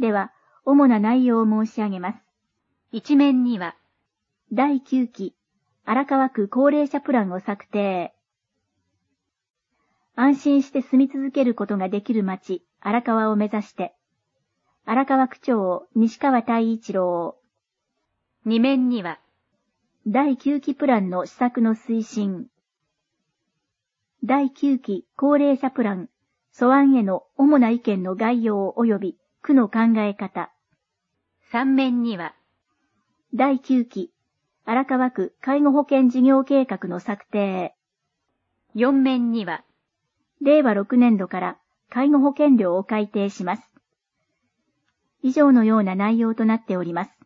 では、主な内容を申し上げます。一面には、第9期、荒川区高齢者プランを策定。安心して住み続けることができる町、荒川を目指して、荒川区長、西川太一郎。二面には、第9期プランの施策の推進。第9期高齢者プラン、素案への主な意見の概要及び区の考え方。三面には、第9期荒川区介護保険事業計画の策定。四面には、令和6年度から介護保険料を改定します。以上のような内容となっております。